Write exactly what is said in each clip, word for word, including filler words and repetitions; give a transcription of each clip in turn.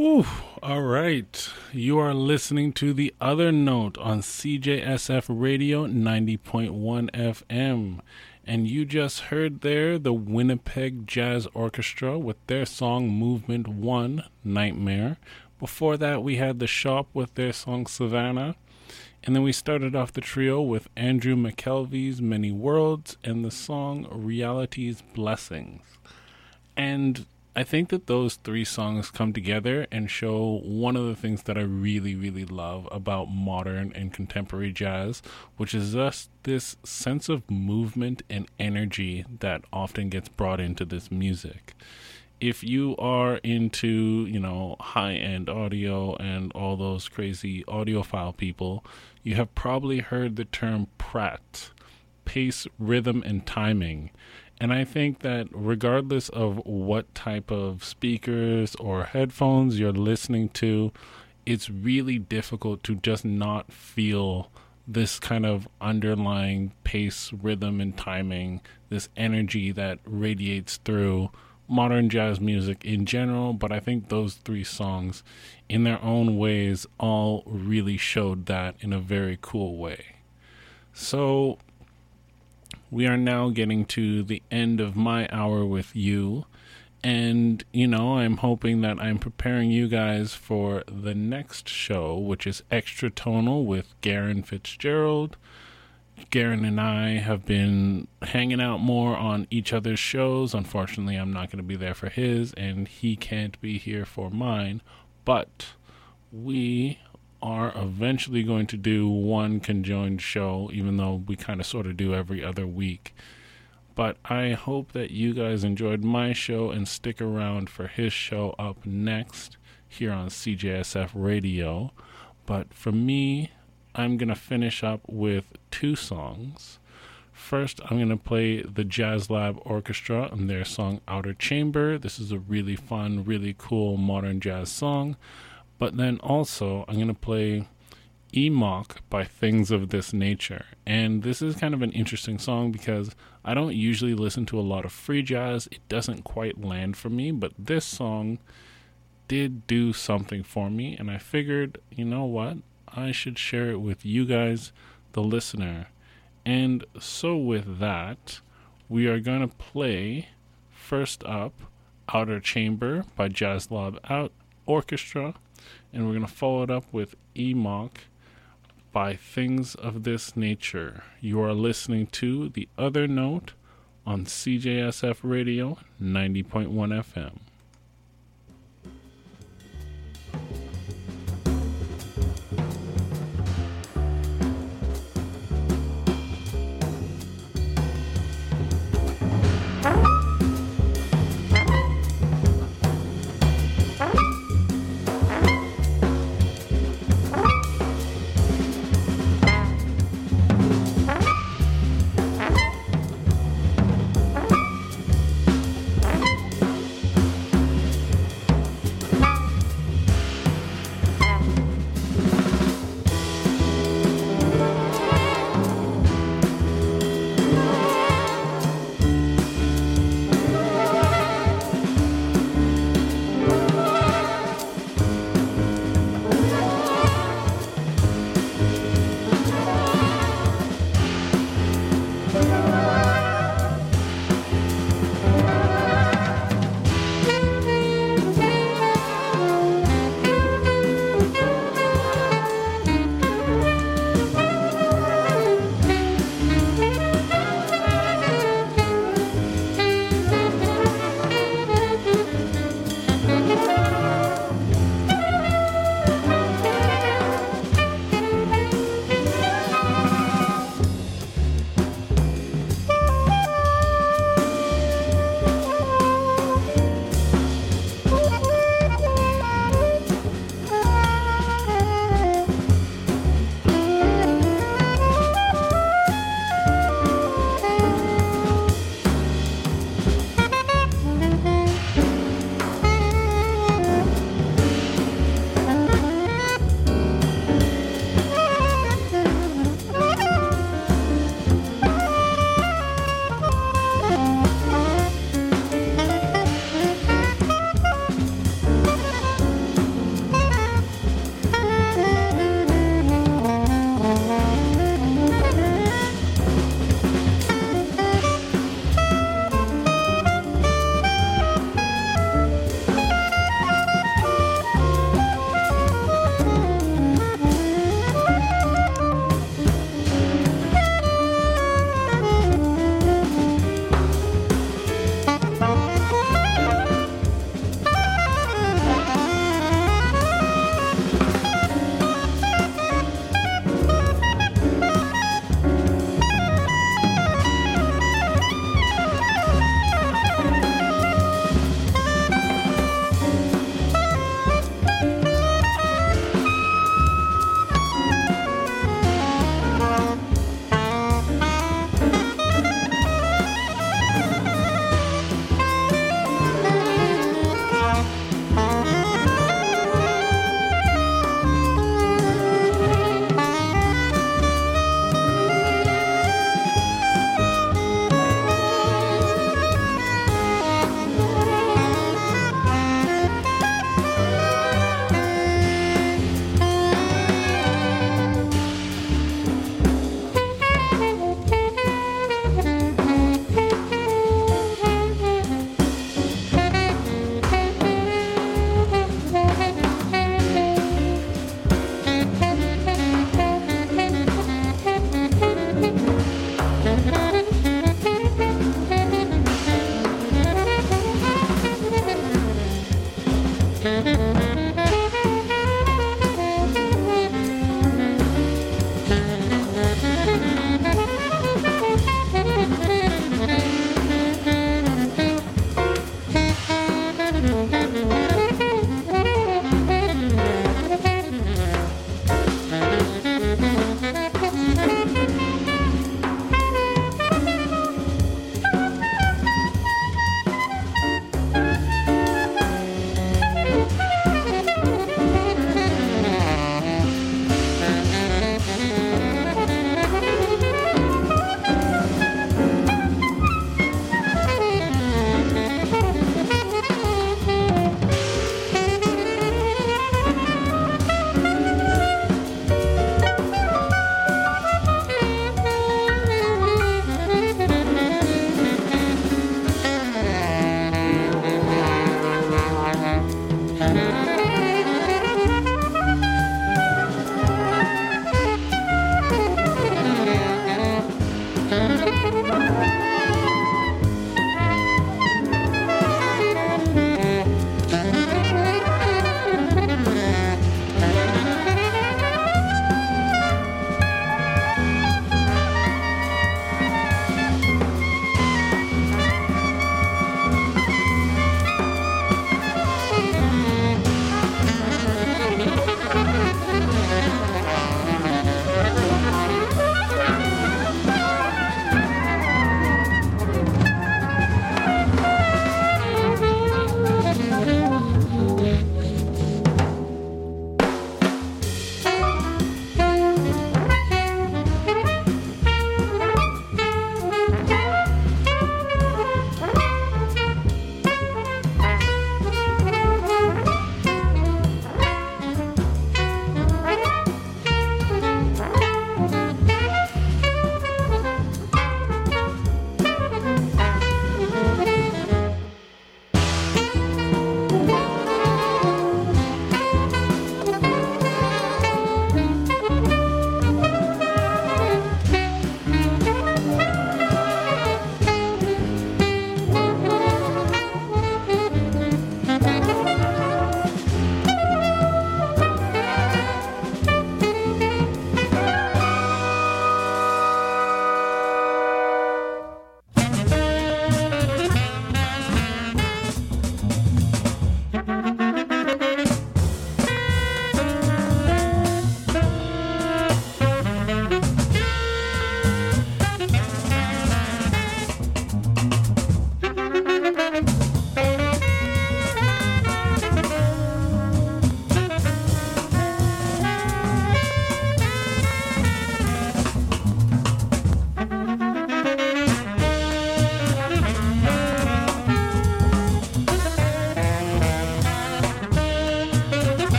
Ooh, all right. You are listening to The Other Note on C J S F Radio ninety point one F M. And you just heard there the Winnipeg Jazz Orchestra with their song Movement one, Nightmare. Before that, we had The Shop with their song Savannah. And then we started off the trio with Andrew McKelvey's Many Worlds and the song Reality's Blessings. And I think that those three songs come together and show one of the things that I really, really love about modern and contemporary jazz, which is just this sense of movement and energy that often gets brought into this music. If you are into, you know, high-end audio and all those crazy audiophile people, you have probably heard the term PRAT, pace, rhythm, and timing. And I think that regardless of what type of speakers or headphones you're listening to, it's really difficult to just not feel this kind of underlying pace, rhythm, and timing, this energy that radiates through modern jazz music in general. But I think those three songs, in their own ways, all really showed that in a very cool way. So we are now getting to the end of my hour with you. And, you know, I'm hoping that I'm preparing you guys for the next show, which is Extra Tonal with Garen Fitzgerald. Garen and I have been hanging out more on each other's shows. Unfortunately, I'm not going to be there for his, and he can't be here for mine. But we are eventually going to do one conjoined show, even though we kind of sort of do every other week. But I hope that you guys enjoyed my show and stick around for his show up next here on C J S F Radio. But for me, I'm going to finish up with two songs. First, I'm going to play the Jazz Lab Orchestra and their song Outer Chamber. This is a really fun, really cool modern jazz song. But then also, I'm going to play E-Mock by Things of This Nature. And this is kind of an interesting song because I don't usually listen to a lot of free jazz. It doesn't quite land for me, but this song did do something for me. And I figured, you know what? I should share it with you guys, the listener. And so with that, we are going to play, first up, Outer Chamber by Jazz Lab Out Orchestra. And we're going to follow it up with E-Mock by Things of This Nature. You are listening to The Other Note on C J S F Radio ninety point one F M.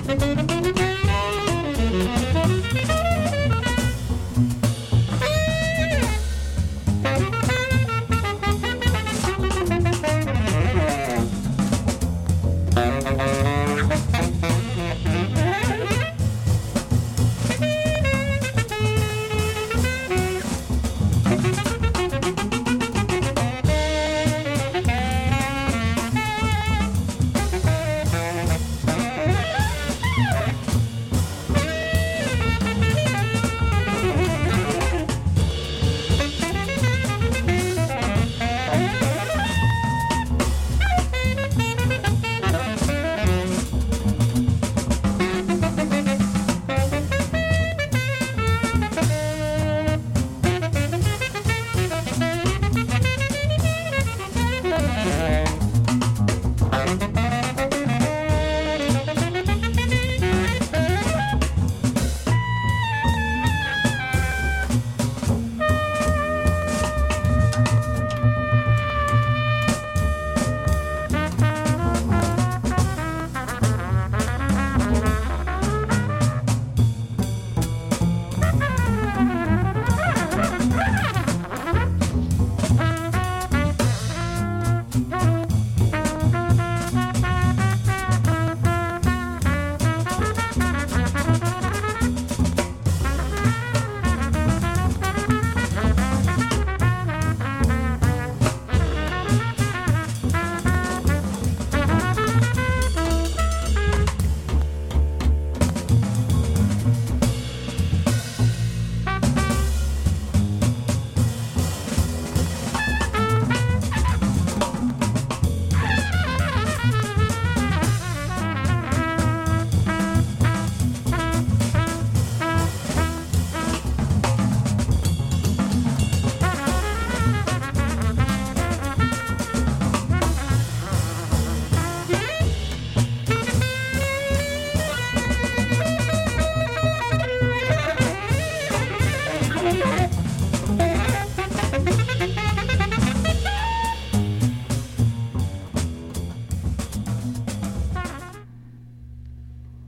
Thank you.